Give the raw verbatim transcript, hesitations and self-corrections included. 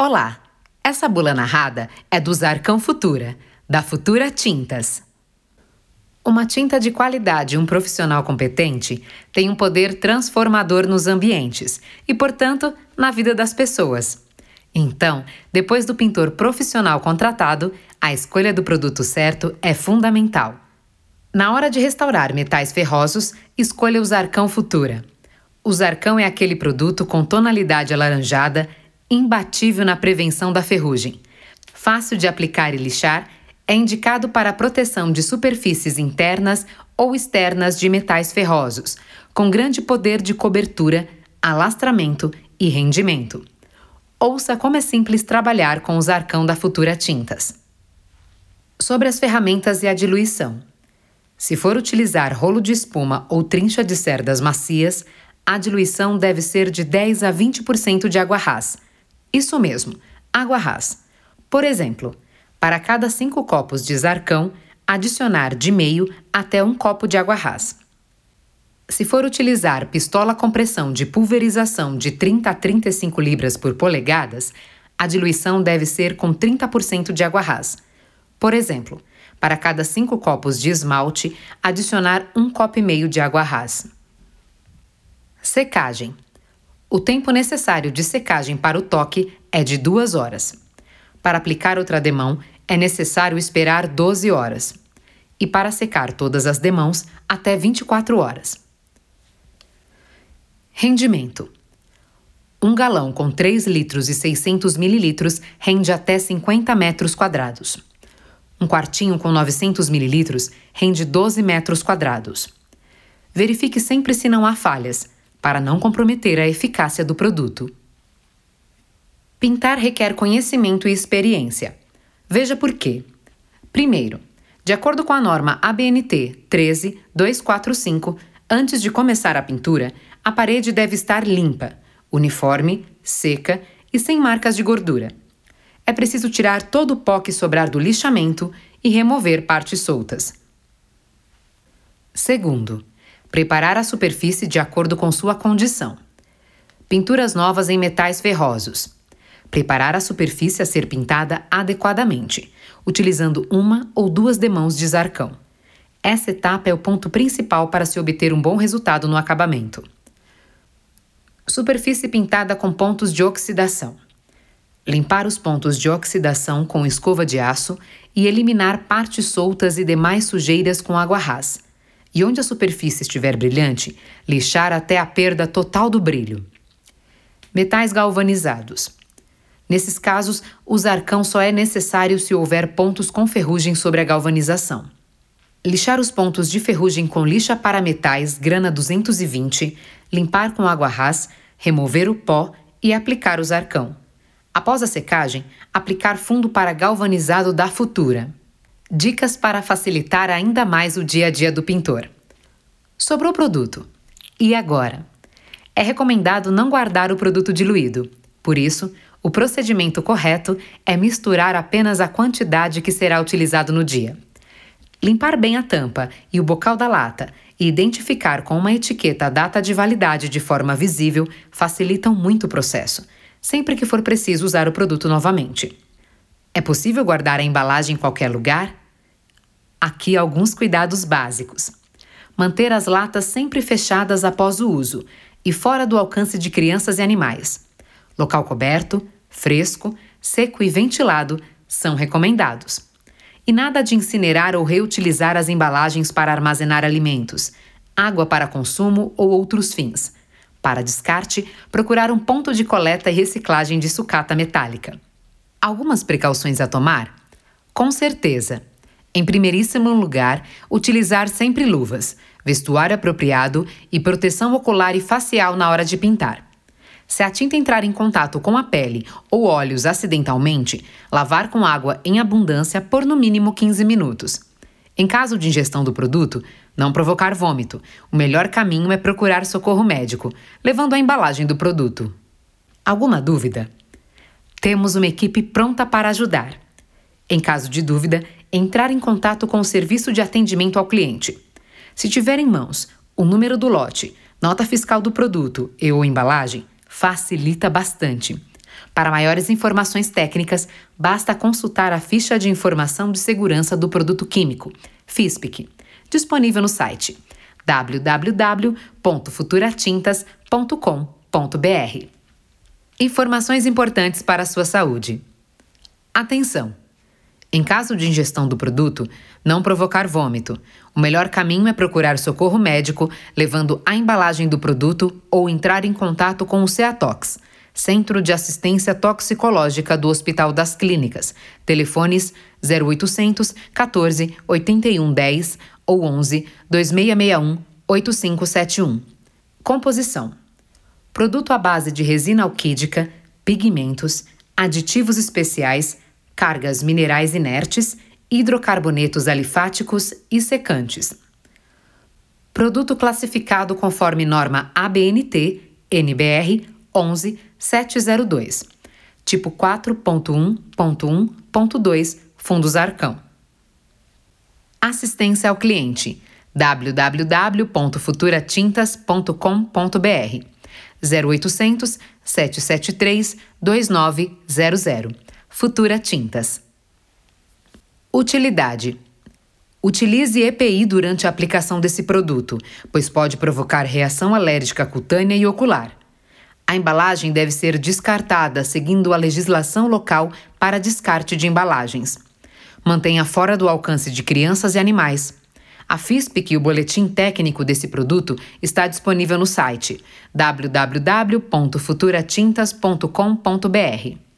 Olá! Essa bula narrada é do Zarcão Futura, da Futura Tintas. Uma tinta de qualidade e um profissional competente tem um poder transformador nos ambientes e, portanto, na vida das pessoas. Então, depois do pintor profissional contratado, a escolha do produto certo é fundamental. Na hora de restaurar metais ferrosos, escolha o Zarcão Futura. O Zarcão é aquele produto com tonalidade alaranjada, imbatível na prevenção da ferrugem. Fácil de aplicar e lixar, é indicado para a proteção de superfícies internas ou externas de metais ferrosos, com grande poder de cobertura, alastramento e rendimento. Ouça como é simples trabalhar com o Zarcão da Futura Tintas. Sobre as ferramentas e a diluição. Se for utilizar rolo de espuma ou trincha de cerdas macias, a diluição deve ser de dez a vinte por cento de água ras. Isso mesmo, água ras. Por exemplo, para cada cinco copos de Zarcão, adicionar de meio até um copo de água ras. Se for utilizar pistola com pressão de pulverização de trinta a trinta e cinco libras por polegadas, a diluição deve ser com trinta por cento de água ras. Por exemplo, para cada cinco copos de esmalte, adicionar um copo e meio de água ras. Secagem. O tempo necessário de secagem para o toque é de duas horas. Para aplicar outra demão, é necessário esperar doze horas. E para secar todas as demãos, até vinte e quatro horas. Rendimento. Um galão com três litros e seiscentos mililitros rende até cinquenta metros quadrados. Um quartinho com novecentos mililitros rende doze metros quadrados. Verifique sempre se não há falhas, para não comprometer a eficácia do produto. Pintar requer conhecimento e experiência. Veja por quê. Primeiro, de acordo com a norma A B N T treze ponto duzentos e quarenta e cinco, antes de começar a pintura, a parede deve estar limpa, uniforme, seca e sem marcas de gordura. É preciso tirar todo o pó que sobrar do lixamento e remover partes soltas. Segundo, preparar a superfície de acordo com sua condição. Pinturas novas em metais ferrosos. Preparar a superfície a ser pintada adequadamente, utilizando uma ou duas demãos de Zarcão. Essa etapa é o ponto principal para se obter um bom resultado no acabamento. Superfície pintada com pontos de oxidação. Limpar os pontos de oxidação com escova de aço e eliminar partes soltas e demais sujeiras com água ras. E onde a superfície estiver brilhante, lixar até a perda total do brilho. Metais galvanizados. Nesses casos, o Zarcão só é necessário se houver pontos com ferrugem sobre a galvanização. Lixar os pontos de ferrugem com lixa para metais grana duzentos e vinte, limpar com água ras, remover o pó e aplicar o Zarcão. Após a secagem, aplicar fundo para galvanizado da Futura. Dicas para facilitar ainda mais o dia a dia do pintor. Sobrou o produto. E agora? É recomendado não guardar o produto diluído. Por isso, o procedimento correto é misturar apenas a quantidade que será utilizado no dia. Limpar bem a tampa e o bocal da lata e identificar com uma etiqueta a data de validade de forma visível facilitam muito o processo, sempre que for preciso usar o produto novamente. É possível guardar a embalagem em qualquer lugar? Aqui alguns cuidados básicos. Manter as latas sempre fechadas após o uso e fora do alcance de crianças e animais. Local coberto, fresco, seco e ventilado são recomendados. E nada de incinerar ou reutilizar as embalagens para armazenar alimentos, água para consumo ou outros fins. Para descarte, procurar um ponto de coleta e reciclagem de sucata metálica. Algumas precauções a tomar? Com certeza. Em primeiríssimo lugar, utilizar sempre luvas, vestuário apropriado e proteção ocular e facial na hora de pintar. Se a tinta entrar em contato com a pele ou olhos acidentalmente, lavar com água em abundância por no mínimo quinze minutos. Em caso de ingestão do produto, não provocar vômito. O melhor caminho é procurar socorro médico, levando a embalagem do produto. Alguma dúvida? Temos uma equipe pronta para ajudar. Em caso de dúvida, entrar em contato com o serviço de atendimento ao cliente. Se tiver em mãos o número do lote, nota fiscal do produto e ou embalagem, facilita bastante. Para maiores informações técnicas, basta consultar a ficha de informação de segurança do produto químico, FISPIC, disponível no site w w w ponto futuratintas ponto com ponto b r. Informações importantes para a sua saúde. Atenção! Em caso de ingestão do produto, não provocar vômito. O melhor caminho é procurar socorro médico, levando a embalagem do produto ou entrar em contato com o CEATOX, Centro de Assistência Toxicológica do Hospital das Clínicas. Telefones zero oitocentos, quatorze, oitenta e um, dez ou onze, dois seis seis um, oito cinco sete um. Composição: produto à base de resina alquídica, pigmentos, aditivos especiais, cargas minerais inertes, hidrocarbonetos alifáticos e secantes. Produto classificado conforme norma A B N T N B R onze mil setecentos e dois, tipo quatro ponto um ponto um ponto dois, Fundos Arcão. Assistência ao cliente: w w w ponto futuratintas ponto com ponto b r, zero oitocentos, sete sete três, dois nove zero zero. Futura Tintas. Utilidade: utilize E P I durante a aplicação desse produto, pois pode provocar reação alérgica cutânea e ocular. A embalagem deve ser descartada seguindo a legislação local para descarte de embalagens. Mantenha fora do alcance de crianças e animais. A FISPIC e o boletim técnico desse produto está disponível no site w w w ponto futuratintas ponto com ponto b r.